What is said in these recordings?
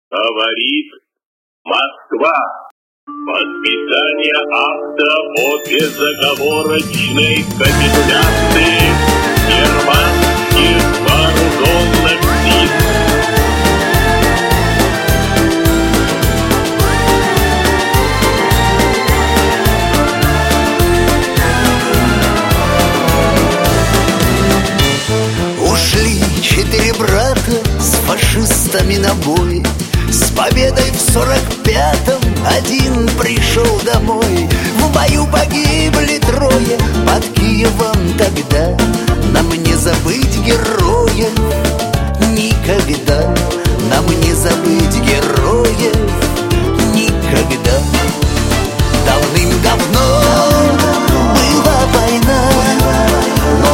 Говорит Москва. Подписание акта о безоговорочной капитуляции германских вооруженных сил. Ушли 4 брата с фашистами на бой. С победой в 45-м один пришел домой. В бою погибли 3 под Киевом тогда. Нам не забыть героев никогда. Нам не забыть героев никогда. Давным-давно была война, но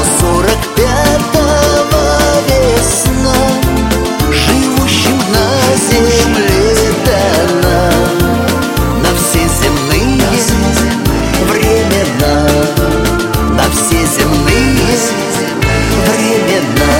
45-го весна живущим на земле дана. На все земные времена, на все земные времена.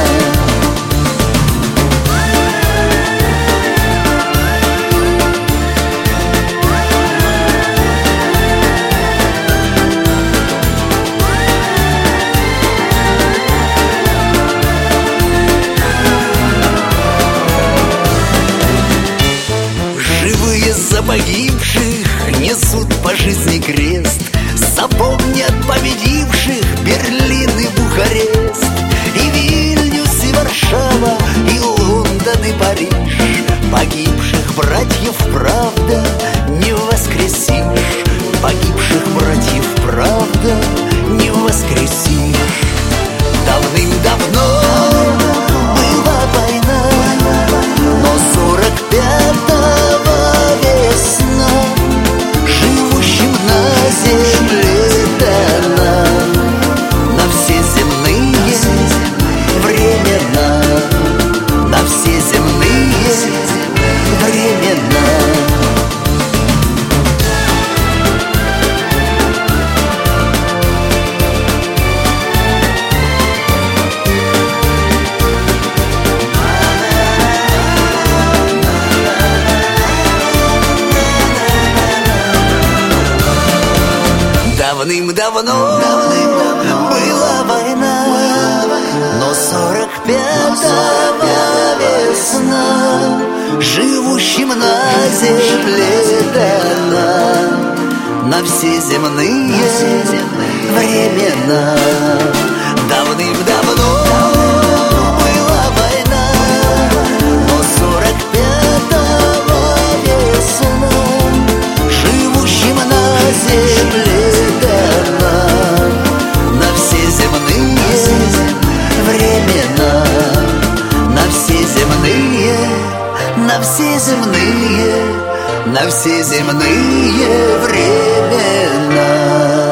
За погибших несут по жизни крест. Запомнят победивших Берлин и Бухарест, и Вильнюс, и Варшава, и Лондон, и Париж. Погибших братьев, правда, не воскресишь. Погибших братьев, правда, не воскресишь. Давным-давно была война, но 45-го весна живущим на земле дана. На все земные времена, на все земные времена. Давным-давно была война, но 45-го весна живущим на земле дана. На все земные времена. Давным-давно была война, но 45-го весна живущим на земле дана. На все земные времена, на все земные, на все земные, на все земные времена.